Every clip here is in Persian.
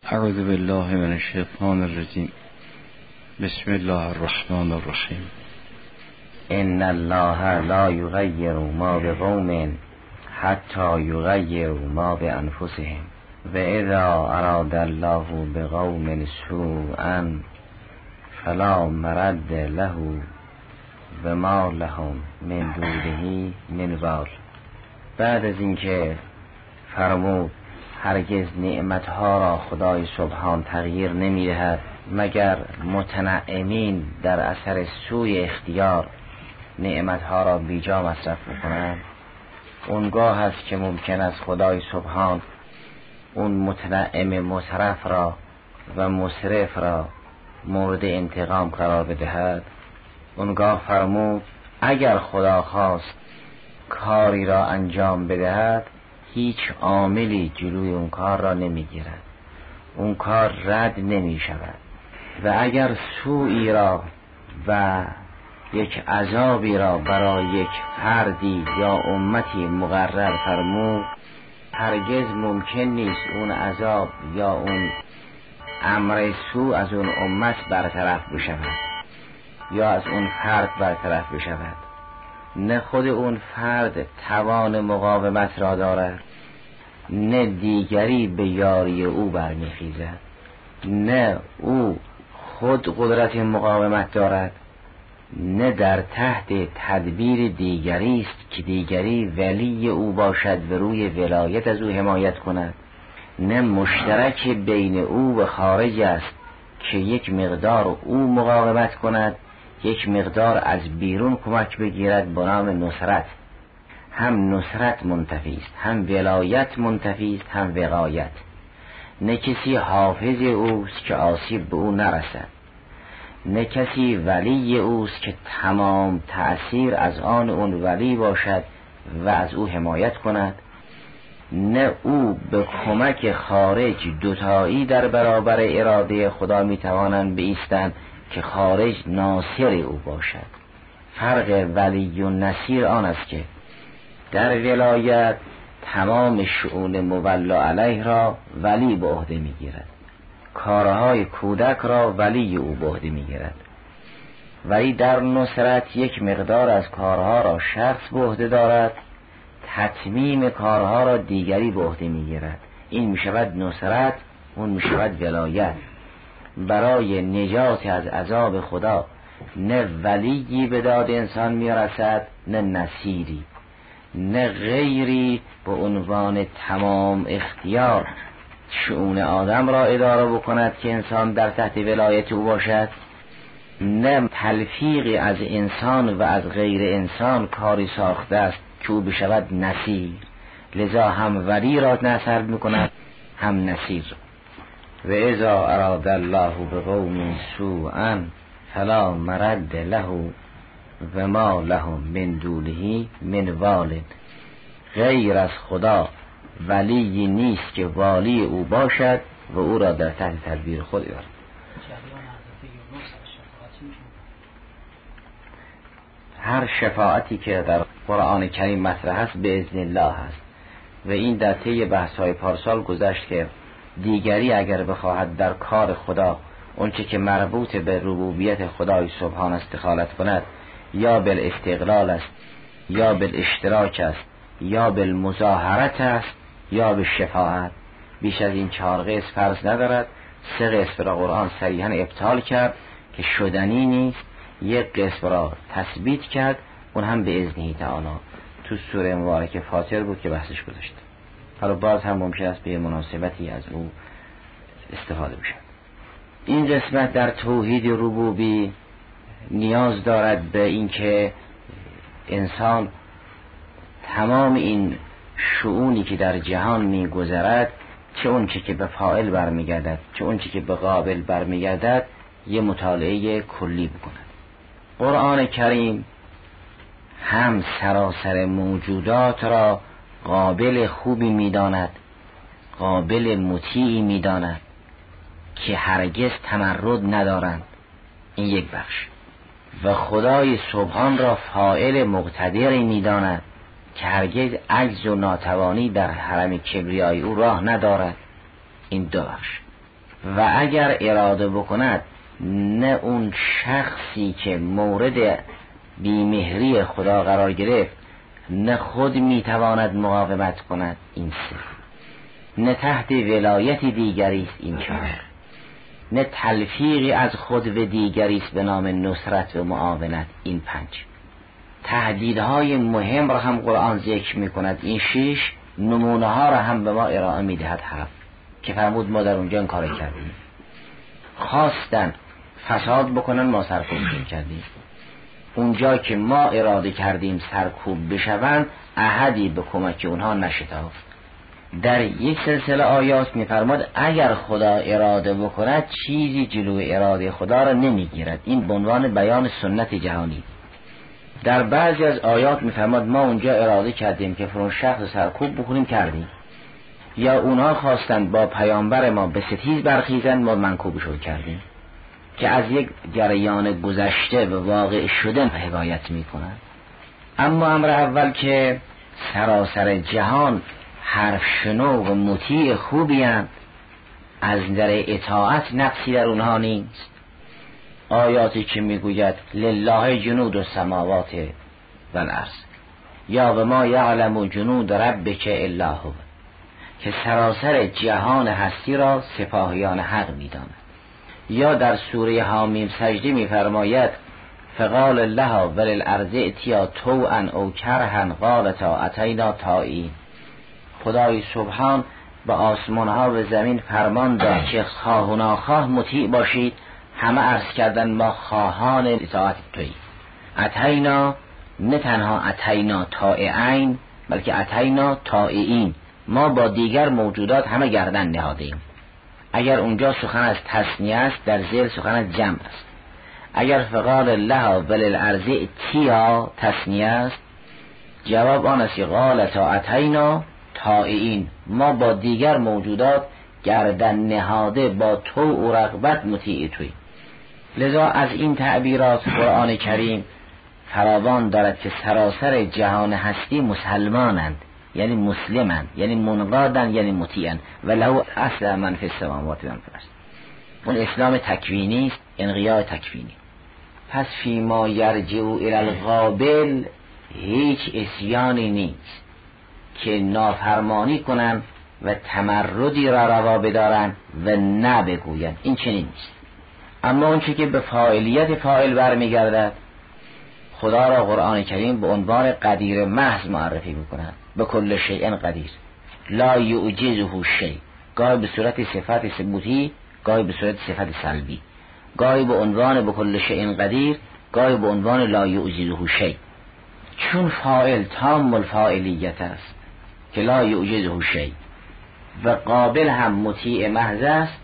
اعوذ بالله من الشیطان الرجیم. بسم الله الرحمن الرحیم. ان الله لا یغیر ما بقوم حتی یغیروا ما بانفسهم و اذا اراد الله بقوم سوءا فلا مرد له و ما لهم من دونه من وال. بعد از اینکه فرمود هرگز نعمتها را خدای سبحان تغییر نمی‌دهد مگر متنعمین در اثر سوء اختیار نعمتها را بیجا مصرف می‌کنند، اونگاه هست که ممکن است خدای سبحان اون متنعم مصرف را و مصرف را مورد انتقام قرار بدهد. اونگاه فرمود اگر خدا خواست کاری را انجام بدهد هیچ عاملی جلوی اون کار را نمیگیرد، اون کار رد نمی شود و اگر سوئی را و یک عذابی را برای یک فردی یا امتی مقرر فرمود، هرگز ممکن نیست اون عذاب یا اون امر سو از اون امت برطرف بشود یا از اون فرد برطرف بشود. نه خود اون فرد توان مقاومت را دارد، نه دیگری به یاری او برمیخیزد، نه او خود قدرت مقاومت دارد، نه در تحت تدبیر دیگری است که دیگری ولی او باشد و روی ولایت از او حمایت کند، نه مشترک بین او و خارج است که یک مقدار او مقاومت کند یک مقدار از بیرون کمک بگیرد به نام نصرت. هم نصرت منتفی است، هم ولایت منتفی است، هم وقایت. نه کسی حافظ اوست که آسیب به او نرسد، نه کسی ولی اوست که تمام تأثیر از آن اون ولی باشد و از او حمایت کند، نه او به کمک خارج دوتایی در برابر اراده خدا میتوانند بایستند که خارج ناصر او باشد. فرق ولی و نصیر آن است که در ولایت تمام شؤون مولا علیه را ولی به عهده میگیرد، کارهای کودک را ولی او به عهده میگیرد، ولی در نصرت یک مقدار از کارها را شخص به عهده دارد، تتمیم کارها را دیگری به عهده میگیرد. این میشود نصرت، اون میشود ولایت. برای نجات از عذاب خدا نه ولیی به داد انسان میرسد، نه نصیری، نه غیری به عنوان تمام اختیار شؤون آدم را اداره بکند که انسان در تحت ولایت او باشد، نه تلفیقی از انسان و از غیر انسان کاری ساخته است که او بشود نصیر. لذا هم ولی را نصر میکند هم نصیر. و اذا اراد الله بقوم سوءا فلا مرد له و ما لهم من دونه من وال. غیر از خدا ولی نیست که والی او باشد و او را در تحت تدبیر خود دارد. هر شفاعتی که در قرآن کریم مطرح است به اذن الله است و این در طی بحث‌های پارسال گذشت که دیگری اگر بخواهد در کار خدا اونچه که مربوط به ربوبیت خدای سبحان است دخالت کند، یا بالاستقلال است، یا بالاشتراک است، یا بالمظاهرت است، یا بالشفاعت، بیش از این 4 قسم فرض ندارد. 3 قسم را قرآن صریحا ابطال کرد که شدنی نیست، 1 قسم را تثبیت کرد، اون هم به اذنه تعالی تو سوره مبارکه فاطر بود که بحثش گذاشت. حالا باز هم ممکن است به مناسبتی از او استفاده بشه. این قسمت در توحید ربوبی نیاز دارد به اینکه انسان تمام این شؤونی که در جهان میگذرد، چه اون که به فاعل برمیگردد چه اون که به قابل برمیگردد، یه مطالعه کلی بکند. قرآن کریم هم سراسر موجودات را قابل خوبی میداند، قابل مطیعی میداند که هرگز تمرد ندارند، این یک بخش، و خدای سبحان را فاعل مقتدری میداند که هرگز عجز و ناتوانی در حرم کبریای او راه ندارد، این 2 بخش. و اگر اراده بکند نه اون شخصی که مورد بیمهری خدا قرار گرفت نه خود میتواند مقاومت کند، این 3. نه تحت ولایت دیگری است، این 4. نه تلفیقی از خود به دیگری است به نام نصرت و معاونت، این 5. تهدیدهای مهم را هم قرآن ذکر میکند، این 6. نمونه ها را هم به ما ارائه میدهد 7 که فرمود ما در اونجا این کار کردیم. خواستن فساد بکنن، ما سرکوبشون کردیم. اونجا که ما اراده کردیم سرکوب بشوند، احدی به کمک اونها نشتافت. در یک سلسله آیات میفرماد اگر خدا اراده بکند چیزی جلو اراده خدا را نمیگیرد. این به عنوان بیان سنت جهانی. در بعضی از آیات میفرماد ما اونجا اراده کردیم که فرون شخص سرکوب بکنیم، کردیم. یا اونها خواستند با پیامبر ما به ستیز برخیزند، ما منکوبشون کردیم، که از یک جریان گذشته و واقع شده حکایت میکنند. اما امر اول که سراسر جهان حرف شنو و مطیع خوبی هستند، از نظر اطاعت نقصی در اونها نیست. آیاتی که میگوید لله جنود السماوات و الارض یا و ما یعلم جنود ربک الا هو، که سراسر جهان هستی را سپاهیان حق میداند. یا در سوره حامیم سجده میفرماید فقال الله وللارض اتیا طوعا او کرها قالتا اتینا طائعین. خدای سبحان به آسمان ها و زمین فرمان داد که خواه و ناخواه مطیع باشید. همه عرض کردن ما خواهان اطاعت تویی. اتینا، نه تنها اتینا طائعین بلکه اتینا طائعین، ما با دیگر موجودات همه گردن نهادیم. اگر اونجا سخن از تثنیه است، در ذیل سخن از جمع است. اگر فقال الله وللارض اتیا تثنیه است، جواب آن است که قالتا اتینا طائعین، ما با دیگر موجودات گردن نهاده با طوع و رغبت مطیع تویی. لذا از این تعبیرات قرآن کریم فراوان دارد که سراسر جهان هستی مسلمانند، یعنی مسلمند، یعنی منقادند، یعنی مطیعند. ولو اصل من فی السماوات و من فی الارض. اون اسلام تکوینی است، انقیاد تکوینی. پس فی ما یرجع الی القابل هیچ اسیانی نیست که نافرمانی کنند و تمردی را روا بدارند و نبگویند، این چنین نیست. اما اون چی که به فاعلیت فاعل برمیگردد، خدا را قرآن کریم به عنوان قدیر محض معرفی میکند. به کل شیء قدیر، لا یعجزه شیء، گاهی به صورت صفت ثبوتی، گاهی به صورت صفت سلبی، گاهی به عنوان به کل شیء قدیر، گاهی به عنوان لا یعجزه شیء. چون فاعل تام الفاعلیت است که لا یعجزه شیء و قابل هم مطیع محض است،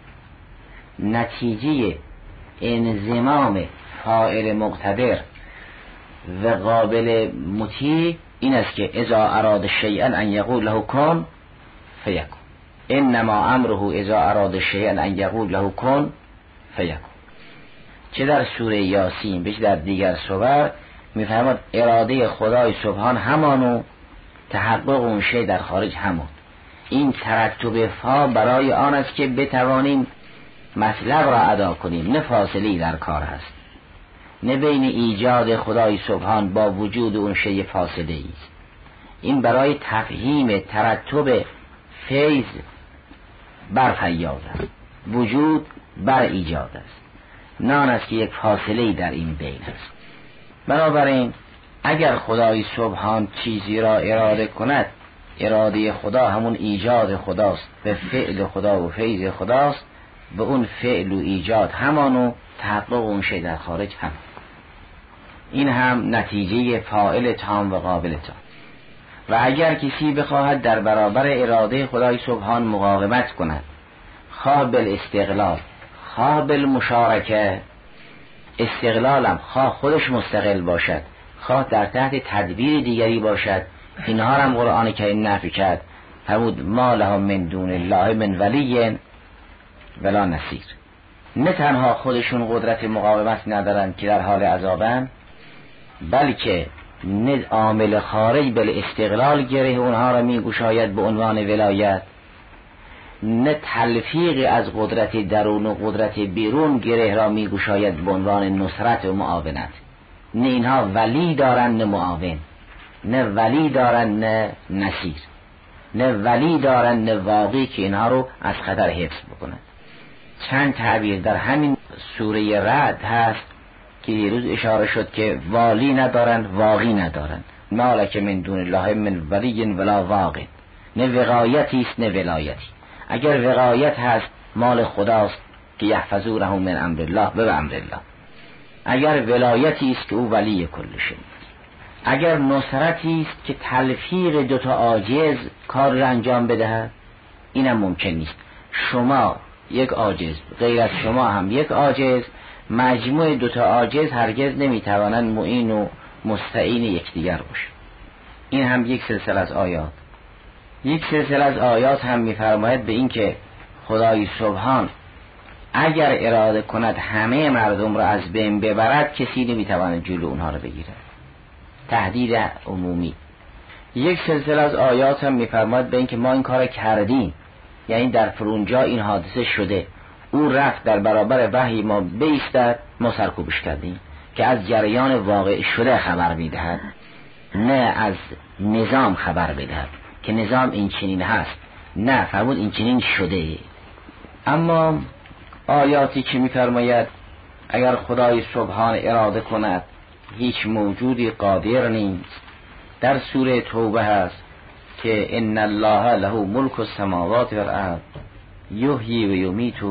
نتیجه انضمام فاعل مقتدر و قابل مطیع این است که اذا اراد شیئا ان یقول له کن فیکون. انما امره اذا اراد شیئا ان یقول له کن فیکون. چه در سوره یاسین بچه در دیگر سور میفرماد اراده خدای سبحان همانو، تحقق اون شی در خارج همون. این ترتب فا برای آن است که بتوانیم مطلب را ادا کنیم، نه فاصله در کار هست، نه بین ایجاد خدای سبحان با وجود اون شی فاصله است. این برای تفهیم ترتب فیض بر فیاض است، وجود بر ایجاد است، نه آن است که یک فاصله در این بین است. بنابراین اگر خدای سبحان چیزی را اراده کند، اراده خدا همون ایجاد خداست، به فعل خدا و فیض خداست، به اون فعل و ایجاد همانو، تحقق اون شی در خارج هم. این هم نتیجه فاعل تام و قابل تام. و اگر کسی بخواهد در برابر اراده خدای سبحان مقاومت کند، خواه بالاستقلال خواه بالمشارکه، استقلالم خواه خودش مستقل باشد، خواه در تحت تدبیر دیگری باشد، اینها هم قرآن کریم نفی کرد. فرمود ما لهم من دون الله من ولی ولا نصیر. نه تنها خودشون قدرت مقاومت ندارن که در حال عذابن، بلکه نه عامل خارج بل استقلال گره اونها را میگشاید به عنوان ولایت، نه تلفیق از قدرت درون و قدرت بیرون گره را میگشاید به عنوان نصرت و معاونت. نه اینها ولی دارن نه معاون، نه ولی دارن نه نصیر، نه ولی دارن نه واقعی که اینها رو از خطر حفظ بکنند. چند تعبیر در همین سوره رعد هست که دیروز اشاره شد که والی ندارن، واقعی ندارن. مالک من دون الله من ولی ولا واقع، نه وقایتی است نه ولایتی. اگر وقایت هست مال خداست که یحفظونه من امر الله و امر الله. اگر ولایتی است که او ولی کل شی. اگر نصرتی است که تلفیق دوتا عاجز کار را انجام بدهد، اینم ممکن نیست. شما یک عاجز، غیر از شما هم یک عاجز، مجموع دوتا عاجز هرگز نمیتوانند معین و مستعین یکدیگر باشه. این هم یک سلسله از آیات. یک سلسله از آیات هم میفرماید به این که خدای سبحان اگر اراده کند همه مردم را از بین ببرد، کسی نمیتواند جلو اونها را بگیرد. تهدید عمومی. یک سلسله از آیات هم میفرماید به این که ما این کار کردیم، یعنی در فرونجا این حادثه شده، او رفت در برابر وحی ما بایستد، ما سرکوبش کردیم، که از جریان واقع شده خبر میدهد، نه از نظام خبر بدهد که نظام این چنین هست. نه، فرمود این چنین شده. اما آیاتی که میفرماید اگر خدای سبحان اراده کند هیچ موجودی قادر نیست، در سوره توبه هست که ان الله له ملک السماوات والارض یحیی و یمیت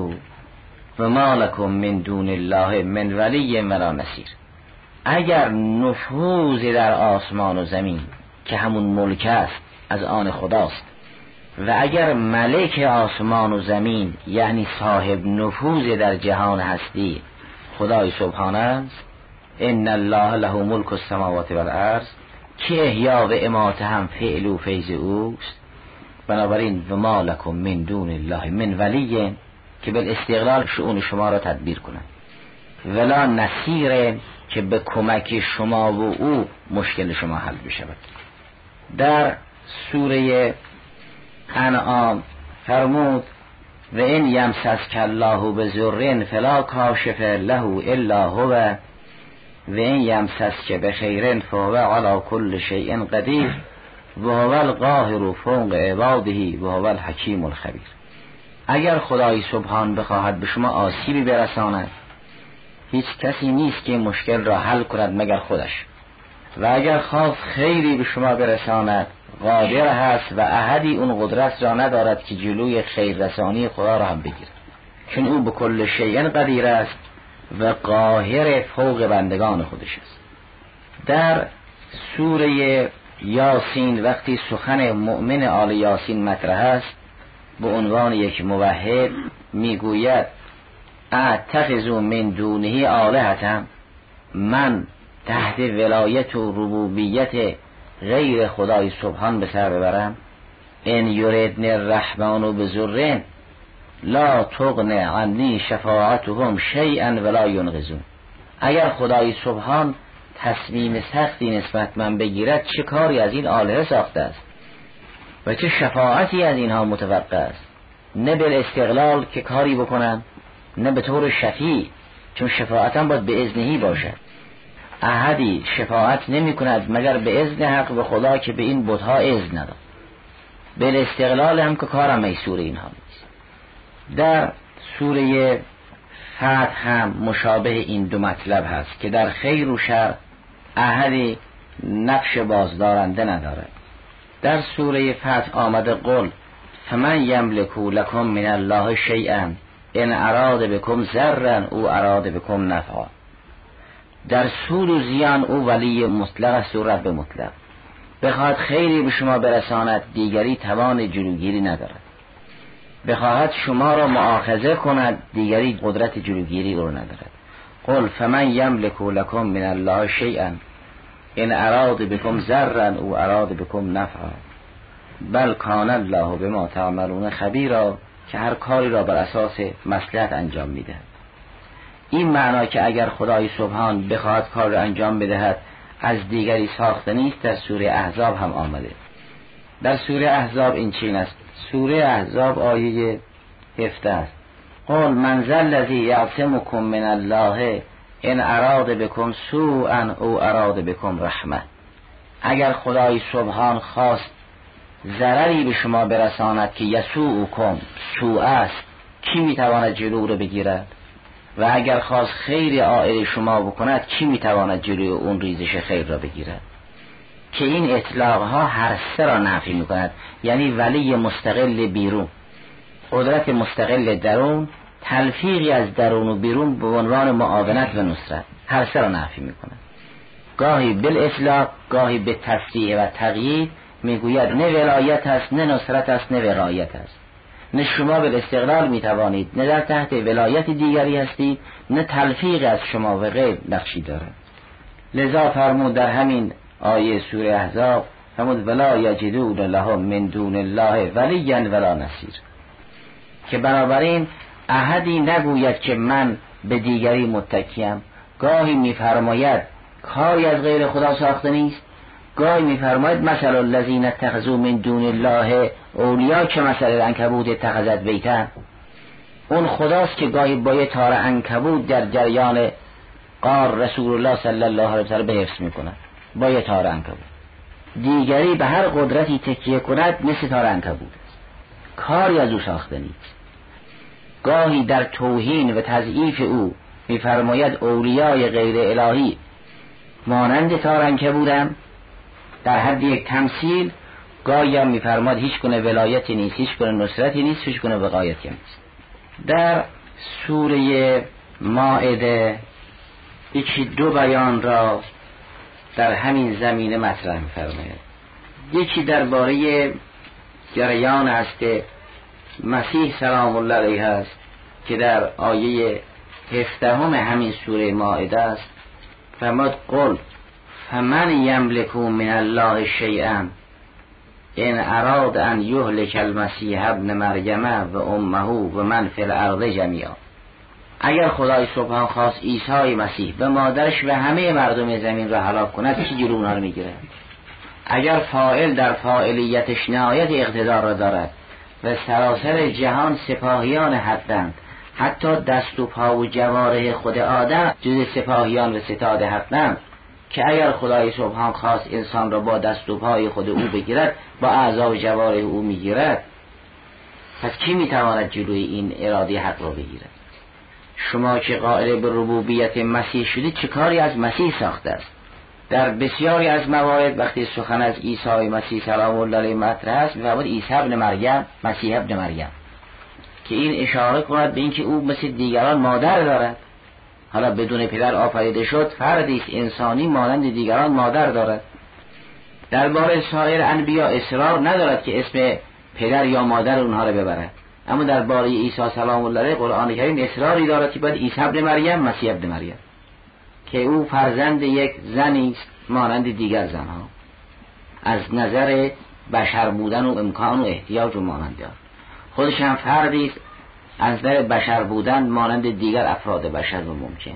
و ما لکم من دون الله من ولی ولا نصیر. اگر نفوذ در آسمان و زمین که همون ملک است از آن خداست، و اگر ملک آسمان و زمین یعنی صاحب نفوذ در جهان هستی خدای سبحانه است، ان الله له ملک السماوات والارض، که احیا و اماته هم فعل و فیض اوست. بنابراین و ما لکم من دون الله من ولی، که به استقلال شؤون شما را تدبیر کنند، ولا نصیر، که به کمک شما و او مشکل شما حل بشود. در سوره انعام فرمود و این یمسسک الله بضر فلا کاشف له الا هو و این یمسسک بخیر فهو علی کل شیء قدیر و هو القاهر فوق عباده و هو الحکیم الخبیر. اگر خدای سبحان بخواهد به شما آسیبی برساند، هیچ کسی نیست که مشکل را حل کند مگر خودش، و اگر خواست خیری به شما برساند قادر هست و احدی اون قدرت را ندارد که جلوی خیر رسانی خدا را هم بگیرد، چون او به کل شیء قدیر است و قاهر فوق بندگان خودش است. در سوره یاسین وقتی سخن مؤمن آل یاسین مطرح است، به عنوان یک موحد میگوید اتخذوا من دونه آلهة، من تحت ولایت و ربوبیت غیر خدای سبحان به سر ببرم. ان یردن الرحمن بضر لا تغن عنی شفاعتهم شیئا ولا ینقذون. اگر خدای سبحان تصمیم سختی نسبت من بگیرد، چه کاری از این آلهه ساخته است و چه شفاعتی از اینها متوقع است؟ نه به استقلال که کاری بکنم، نه به طور شفیع، چون شفاعتم باید به اذنهی باشد. احدی شفاعت نمی کند مگر به اذن حق به خدا که به این بتها اذن نداد. به استقلال هم که کارم میسور اینها نیست. در سوره فتح هم مشابه این دو مطلب هست که در خیر و شر احدی نقش بازدارنده ندارد. در سوره فتح آمده قل فمن یملک لکم من الله شیئا ان اراد بكم ضرا او اراد بكم نفعا. در سود و زیان او ولی مطلق است و رب مطلق. بخواهد خیری به شما برساند، دیگری توان جلوگیری ندارد. بخواهد شما را مؤاخذه کند، دیگری قدرت جلوگیری او ندارد. قل فمن یملک لکم من الله شیئا ان اراد بكم ضرا او اراد بكم نفعا بل کان الله بما تعملون خبیرا، که هر کاری را بر اساس مصلحت انجام میده. این معنا که اگر خدای سبحان بخواهد کار را انجام بدهد از دیگری ساخته نیست، در سوره احزاب هم آمده. در سوره احزاب این چین است. سوره احزاب آیه 17 است. قل من ذا الذی یعصمکم من الله ان اراد بكم سوءا او اراد بكم رحمه. اگر خدای سبحان خواست ضرری به شما برساند که یسوءکم سوء است، کی میتواند جلو رو بگیرد؟ و اگر خواست خیر عائد شما بکند، کی میتواند جلوی اون ریزش خیر را بگیرد؟ که این اطلاق ها هر سه را نفی میکند. یعنی ولی مستقل بیرون، قدرت مستقل درون، تلفیقی از درون و بیرون به عنوان معاونت و نصرت، هر سه را نفی میکند. گاهی بالاطلاق، گاهی به تصریح و تقیید میگوید نه ولایت است، نه نصرت است، نه ولایت است. نه شما به استقلال میتوانید، نه در تحت ولایت دیگری هستید، نه تلفیق از شما و غیر نقشی دارد. لذا فرمود در همین آیه سوره احزاب، فرمود ولا یجدون لهم من دون الله ولیا ولا نصیر، که بنابراین احدی نگوید که من به دیگری متکیم. گاهی میفرماید کاری از غیر خدا ساخته نیست، گاهی میفرماید مثل الذین اتخذوا من دون الله اولیا که مثل العنکبوت اتخذت بیتا. اون خداست که گاهی با یه تار عنکبوت در جریان غار رسول الله صلی الله علیه و سلم به حفظ میکند، با یه تار عنکبوت. دیگری به هر قدرتی تکیه کند مثل تار عنکبوت است، کاری از او ساخته نیست. گاهی در توهین و تضعیف او میفرماید اولیای غیر الهی مانند تار عنکبوتند در حد یک تمثیل. گاهی هم میفرماید هیچ گونه ولایتی نیست، هیچ گونه نصرتی نیست، هیچ گونه وقایتی نیست. در سوره مائده یکی دو بیان را در همین زمینه مطرح می‌فرماید. یکی درباره جریان هست مسیح سلام الله علیه است که در آیه 17 همین سوره مائده است. فرمود قل فمن یملک من الله شیئا ان اراد ان یهلک المسیح ابن مریم و امه و من فی الارض جمیعا. اگر خدای سبحان خواست عیسی مسیح و مادرش و همه مردم زمین را هلاک کند، کی جلو اونها را میگیره؟ اگر فاعل در فاعلیتش نهایت اقتدار را دارد و سراسر جهان سپاهیان حقند، حتی دست و پا و جوارح خود آدم جز سپاهیان و ستاد حقند، که اگر خدای سبحان خواست انسان را با دست و پای خود او بگیرد، با اعضا و جوارح او میگیرد، پس کی میتواند جلوی این اراده حق را بگیرد؟ شما که قائل به ربوبیت مسیح شدید، چه کاری از مسیح ساخته است؟ در بسیاری از موارد وقتی سخن از عیسی مسیح سلام الله علیه مطرح است، می‌فرماید عیسی ابن مریم، مسیح ابن مریم، که این اشاره کند به اینکه او مثل دیگران مادر دارد. حالا بدون پدر آفریده شد، فردی است انسانی مانند دیگران مادر دارد. درباره سایر انبیا اصرار ندارد که اسم پدر یا مادر اونها را ببرد، اما درباره عیسی سلام الله علیه قرآن کریم اصراری دارد که باید عیسی ابن مریم، مسیح ابن مریم، که او فرزند یک زنی است مانند دیگر زنها، از نظر بشر بودن و امکان و احتیاج و مانند دار. خودش هم فردی است از نظر بشر بودن مانند دیگر افراد بشر و ممکن.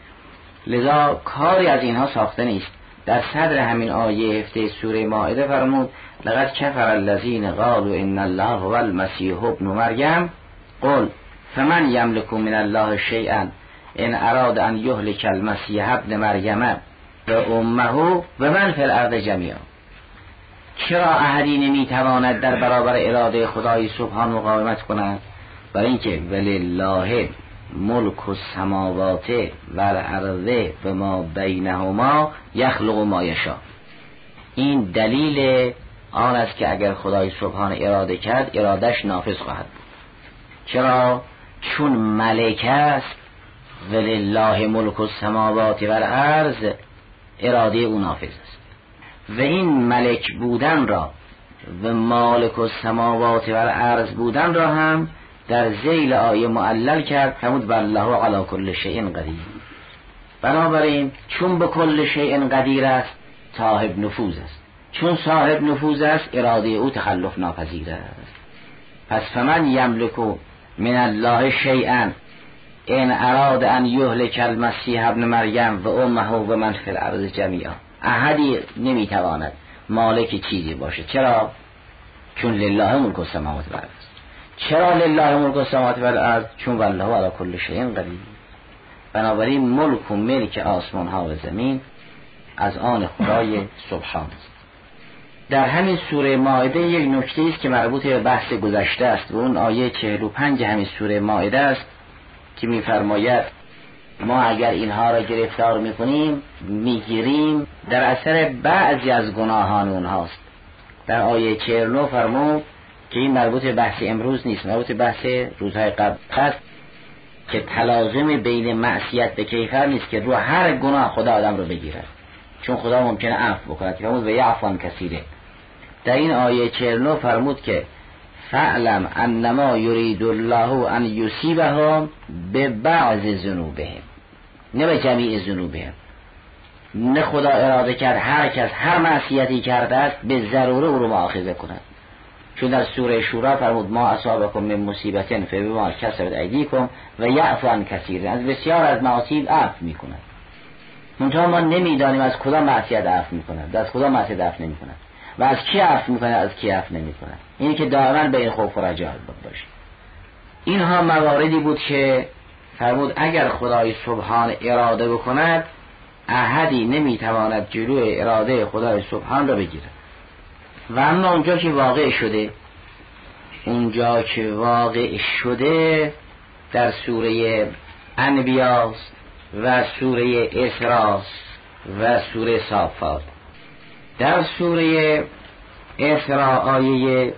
لذا کاری از اینها ساخته نیست. در صدر همین آیه 17 سوره مائده فرمود لقد کفر الذین قالوا ان الله هو المسیح ابن مریم قل فمن یملک من الله شیئا ان اراد ان یهلک المسیح ابن مریم و امه و من فی الارض جمیعا. چرا احدی نمیتواند در برابر اراده خدای سبحان مقاومت کند؟ برای اینکه ولله ملک السماوات و الارض و ما بینهما یخلق ما یشاء. این دلیل آن است که اگر خدای سبحان اراده کرد، ارادش نافذ خواهد بود. چرا؟ چون ملک است، ولله ملک السماوات و الارض، اراده او نافذ است. و این ملک بودن را و مالک السماوات و الارض بودن را هم در ذیل آیه معلل کرد، فرمود والله علی کل شیء قدیر. بنابراین چون به کل شیء قدیر است، صاحب نفوذ است. چون صاحب نفوذ است، اراده او تخلف ناپذیر است. پس فمن یملک من الله شیئا ان اراد ان یهلک المسیح ابن مریم و امه و من فی الارض جمیعا. احدی نمیتواند مالک چیزی باشه. چرا؟ چون لله ملک السماوات و الارض. چرا لله ملک السماوات و الارض؟ چون والله علی کل شیء قدیر. بنابراین ملک و ملک آسمان ها و زمین از آن خدای سبحان است. در همین سوره مائده یک نکته است که مربوط به بحث گذشته است و اون آیه 45 همین سوره مائده است که می‌فرماید ما اگر اینها را گرفتار می‌کنیم می‌گیریم در اثر بعضی از گناهان اونهاست. در آیه 49 فرمود که این مربوط به بحث امروز نیست، مربوط به بحث روزهای قبل است که تلازم بین معصیت به کیفر نیست که رو هر گناه خدا آدم رو بگیرد، چون خدا ممکنه عفو بکند. فرمود و یعفو عن کثیر. در این آیه 49 فرمود که فعلم انما یرید الله ان یصیبهم ببعض ذنوبهم، نه به جمیع ذنوبهم. نه خدا اراده کرد هر کس هر معصیتی کرده است به ضروره او رو مؤاخذه کند، چون در سوره شورا فرمود ما اصابکم من مصیبت فبما کسبت ایدیکم و یعفو عن کثیر. از بسیار از معاصی عفو میکند، منتها ما نمیدانیم از کدام معصیت عفو میکند، از کدام معصیت عفو نمیکند و از کی عفو میکنه از کی عفو نمیکنه. اینی که دائما بین خوف و رجا باشه. اینها مواردی بود که فرمود اگر خدای سبحان اراده بکند احدی نمیتواند جلوی اراده خدای سبحان را بگیرد. و اما اونجا که واقع شده در سوره انبیاء و سوره اسراء و سوره صافات. در سوره اسراء آیه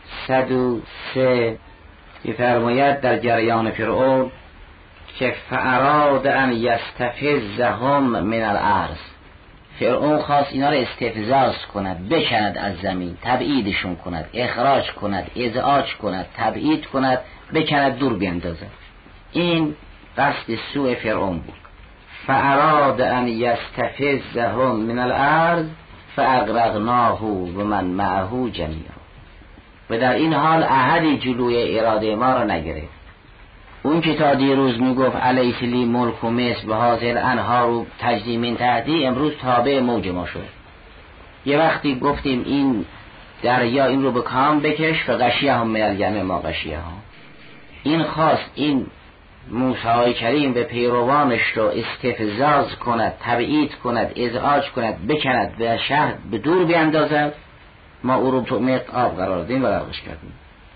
103 می‌فرماید در جریان فرعون که فاراد ان یستفزهم من الارض، فرعون خواست اینا رو استفزاز کند، بکند از زمین، تبعیدشون کند، اخراج کند، ازعاج کند، تبعید کند، بکند، دور بیندازد. این قصد سوء فرعون بود. فاراد ان یستفزهم من الارض فاغرقناه و من معه جمیعا. و در این حال احدی جلوی اراده ما را نگرفت. اون که تا دیروز میگفت الیس لی ملک و مصر و هذه الانهار و تجری من تحتی، امروز تابع موج ما شد. یه وقتی گفتیم این دریا این رو به کام بکش فغشیهم من الیم ما غشیهم. این خواست این موسی کریم به پیروانش رو استفزاز کند، تبعید کند، ازعاج کند، بکند و شهر به دور بیاندازد. ما او رو تو عمق آب قرار دادیم و غرقش کردیم.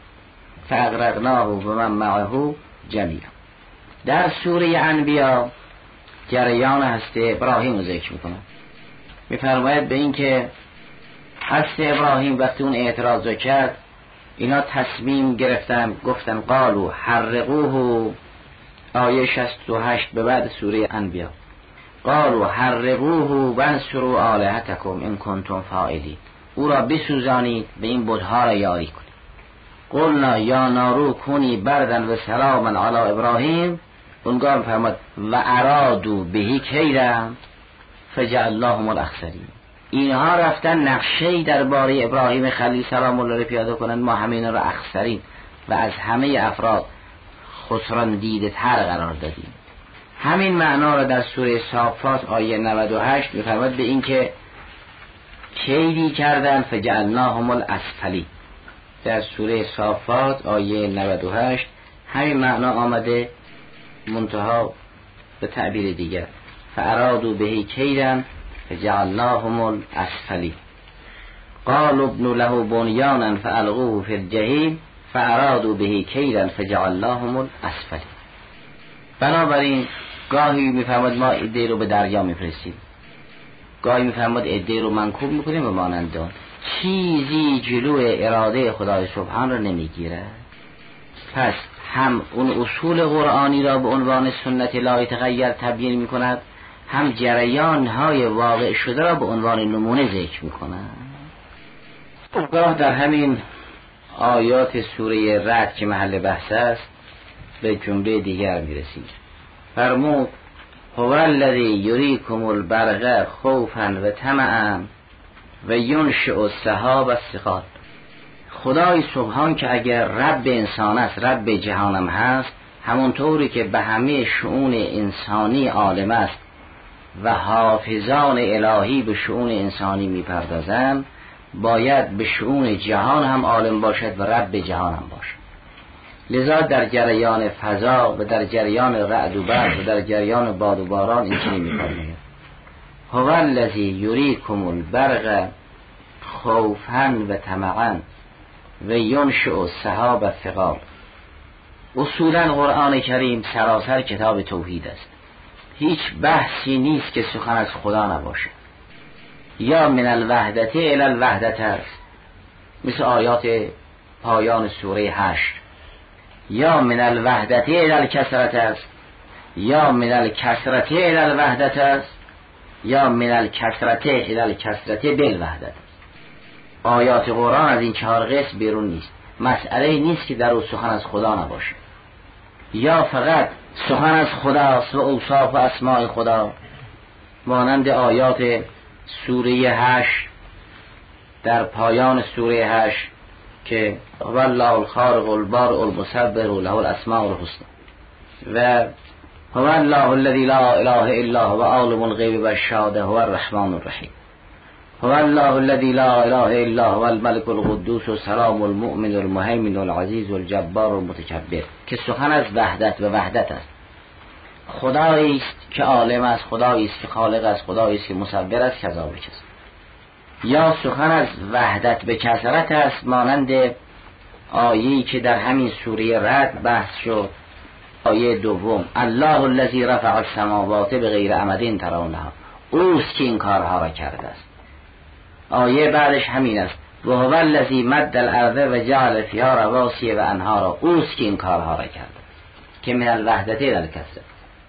فاغرقناه و من معه جمیعا. در سوره انبیاء جریان هست ابراهیم رو ذکر میکنه. میفرماید به این که هست ابراهیم وقتی اون اعتراض رو کرد اینا تصمیم گرفتن، گفتن قالوا حرقوه. آیه 68 به بعد سوره انبیاء. قالوا حرقوه وانصروا آلهتکم ان کنتم فاعلین. او را بسوزانید، به این بت‌ها را یاری کنید. قلنا یا نارو کونی بردن و سلاما علی ابراهیم. اونگاه فرمود و ارادو بهی کیدا فجعلناهم الاخسرین. اینها رفتن نقشه‌ای درباره ابراهیم خلیل سلام الله پیاده کنند، ما همین را اخسرین و از همه افراد خسران دیده تر قرار دادیم. همین معنا را در سوره صافات آیه 98 می‌فرماید به این که کیدی کردن فجعلناهم الاسفلی. در سوره صافات آیه 98 همین معنا آمده، منتها به تعبیر دیگر فارادوا به کیدن فجعلناهم الاسفلی. قالوا ابنوا له بنیانا فالقوه فی الجحیم فارادوا به کیدن فجعلناهم الاسفلی. بنابراین گاهی میفرماد ما ایده رو به دریا میفرستیم، گاهی میفرماد ایده رو منکوب میکنیم و مانند آن. چیزی جلوی اراده خدای سبحان را نمیگیره. پس هم اون اصول قرآنی را به عنوان سنت لا یتغیر تبیین میکند، هم جریان های واقع شده را به عنوان نمونه ذکر میکند. گاه در همین آیات سوره رعد که محل بحث است به جمله دیگر میرسید. فرمود هو الذی یریکم البرق خوفا و طمعا و ینشئ السحاب الثقال. خدای سبحان که اگر رب انسان است، رب جهانم هست، همونطوری که به همه شؤون انسانی عالم است و حافظان الهی به شؤون انسانی میپردازند، باید به شؤون جهان هم عالم باشد و رب جهان هم باشد. لذا در جریان فضا و در جریان رعد و برق و در جریان باد و باران این چنین می‌فرماید: هو الذی یریکم البرق خوفا و طمعا و ینشئ السحاب الثقال. اصولا قرآن کریم سراسر کتاب توحید است. هیچ بحثی نیست که سخن از خدا نباشه. یا من الوحدت الی الوحدت است، مثل آیات پایان سوره 8. یا من الوحدت الی الکثرت است، یا من الکثرت الی الوحدت است، یا من الکثرت الی الکثرت بالوحدت است. آیات قرآن از این 4 قسم بیرون نیست. مسئله نیست که در او سخن از خدا نباشه. یا فقط سخن از خداست و اوصاف و اسماء خدا، مانند آیات سوره 8 در پایان سوره 8 که والله الخالق البارئ المصور له الاسماء الحسنى و هو الله الذي لا اله الا هو عالم الغیب و الشهاده هو الرحمن الرحیم. هو الله الذي لا اله الا هو الملك القدوس السلام المؤمن المهيمن العزيز الجبار المتكبر، که سخن از وحدت و وحدت است. خدایی است که عالم است، خدایی است که خالق است، خدایی است که مصور است، کذا و کذا. یا سخن از وحدت به کثرت است، مانند آیه‌ای که در همین سوره رعد بحث شد، آیه 2: الله الذي رفع السماوات بغیر عمد ترونها، اوست که این کارها را کرده است. آیه بعدش همین است: و هو الذی مد الارض و جعل فیها رواسي و انهارا، اوست که این کارها را کرده است، که من الوحدت الی الکثرت.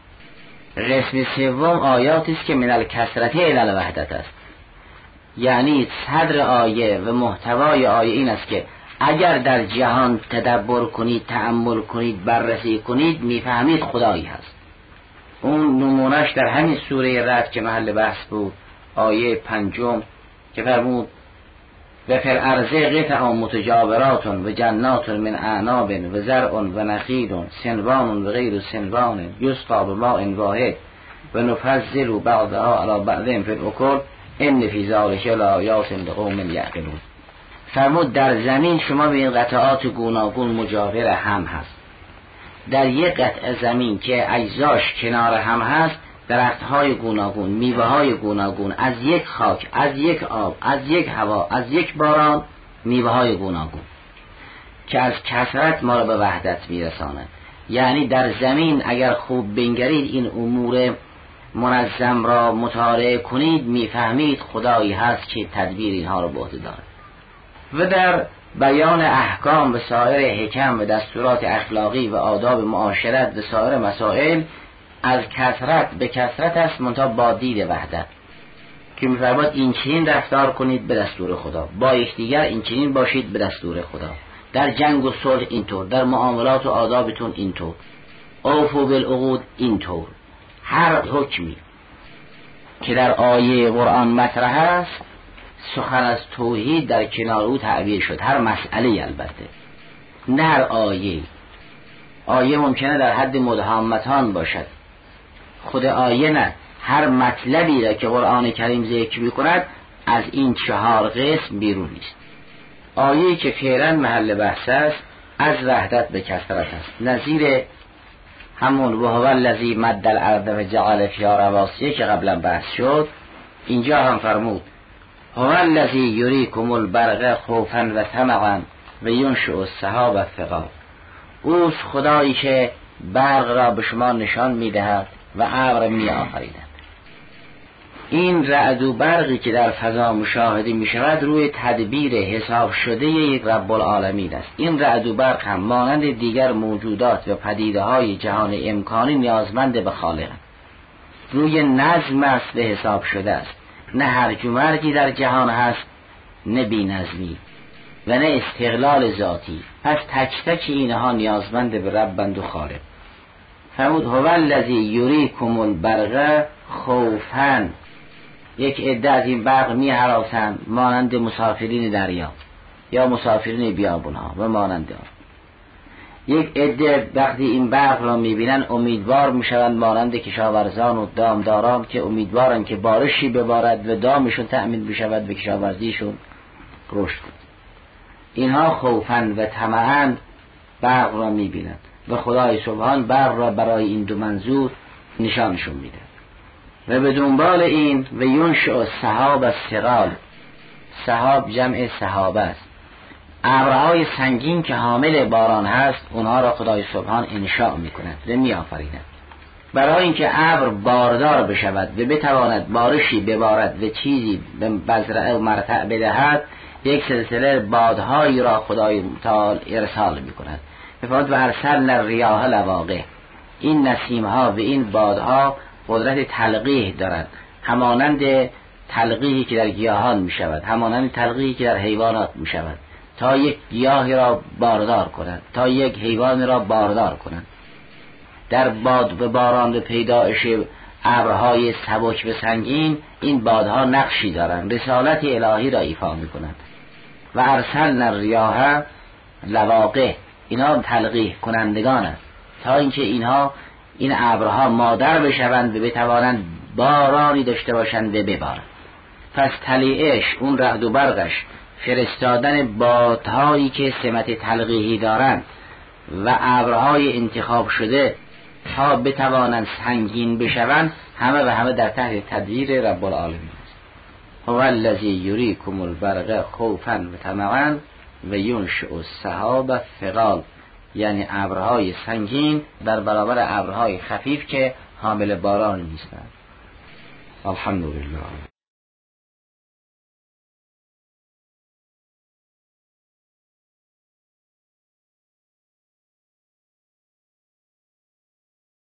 قسم سوم آیاتی است که من الکثرت الی الوحدت است. یعنی صدر آیه و محتوای آیه این است که اگر در جهان تدبر کنید، تأمل کنید، بررسی کنید، میفهمید خدایی هست. اون نمونهش در همین سوره رعد که محل بحث بود، آیه 5 که فرمود و فی الارض قطع متجاورات و جنات من اعناب و زرع و نخیل صنوان و غیر صنوان یسقی بماء واحد و نفضل بعضها علی بعض فی الاکل ان فی ذلک لآیات لقوم یعقلون. فرمود در زمین شما به این قطعات گوناگون مجاور هم هست. در یک قطع زمین که اجزاش کنار هم هست، درختهای گوناگون، میوه‌های گوناگون، از یک خاک، از یک آب، از یک هوا، از یک باران، میوه‌های گوناگون که از کثرت ما را به وحدت میرساند. یعنی در زمین اگر خوب بنگرید، این امور منظم را مطالعه کنید، میفهمید خدایی هست که تدبیر اینها را به عهده دارد. و در بیان احکام و سایر حکم و دستورات اخلاقی و آداب معاشرت و سایر مسائل، از کثرت به کثرت است، منتها با دید وحدت، که می‌فرماید این چنین رفتار کنید به دستور خدا، با یکدیگر این چنین باشید به دستور خدا، در جنگ و صلح اینطور، در معاملات و آدابتون اینطور، اوفوا بالعقود اینطور. هر حکمی که در آیه قرآن مطرح است، سخن از توحید در کنار او تعبیر شد. هر مسئله البته، نه هر آیه ممکنه در حد مدهامتان باشد، خود آیه نه، هر مطلبی را که قرآن کریم ذکر می‌کند از این 4 قسم بیرون نیست. آیه‌ای که فعلا محل بحث است از وحدت به کثرت است، نظیر همون و هو الذی مد الارض و جعل فیها رواسي که قبلا بحث شد. اینجا هم فرمود هو الذی یریکم البرق خوفا و طمعا و ینشئ السحاب الثقال. اوست خدایی که برق را به شما نشان میدهد و ابر میآفریدد. این رعد و برقی که در فضا مشاهده می شود روی تدبیر حساب شده یک رب العالمین است. این رعد و برق هم مانند دیگر موجودات و پدیده های جهان امکانی نیازمند به خالق، روی نظم است و حساب شده است. نه هرج و مرجی در جهان هست، نه بی نظمی و نه استقلال ذاتی. پس تک تک اینها نیازمند به ربند و خالق. فرمود هو الذی یریکم البرق خوفا. یک عده از این برق می هراسند مانند مسافرین دریا یا مسافرین بیابونها و مانند آن. یک عده وقتی این برق را می بینن امیدوار می شوند مانند کشاورزان و دامداران که امیدوارن که بارشی ببارد و دامشون تأمین بشود و کشاورزیشون رشد کند. اینها خوفاً و طمعاً برق را می‌بینند و خدای سبحان برق را برای این دو منظور نشانشون میده. و به دنبال این و ینشئ السحاب الثقال، سحاب جمع سحابه است، ابرهای سنگین که حامل باران هست، اونها را خدای سبحان انشاء میکند و میآفریند برای اینکه ابر باردار بشود و بتواند بارشی ببارد و چیزی به مزرعه و مرتع بدهد. یک سلسله بادهایی را خدای تعالی ارسال میکند. بفرماد و ارسلنا الریاح لواقح، این نسیمها و این بادها قدرت تلقیح دارند، همانند تلقیحی که در گیاهان می شود، همانند تلقیحی که در حیوانات می شود، تا یک گیاهی را باردار کنند، تا یک حیوان را باردار کنند. در باد و باران و پیدایش ابرهای سبک و سنگین این بادها نقشی دارند، رسالت الهی را ایفا می کنند. و ارسلنا الریاح لواقح، اینها تلقیح کنندگان است تا اینکه اینها این ابرها مادر بشوند و بتوانند بارانی داشته باشند و ببارند. پس تلیعش، اون رعد و برقش، فرستادن بادهایی که سمت تلقیحی دارند و ابرهای انتخاب شده تا بتوانند سنگین بشوند، همه و همه در تحت تدبیر رب العالمین است. هو الذی یریکم البرق خوفا و طمعا و ینشئ السحاب الثقال، یعنی ابرهای سنگین در برابر ابرهای خفیف که حامل باران نیستند. الحمدلله.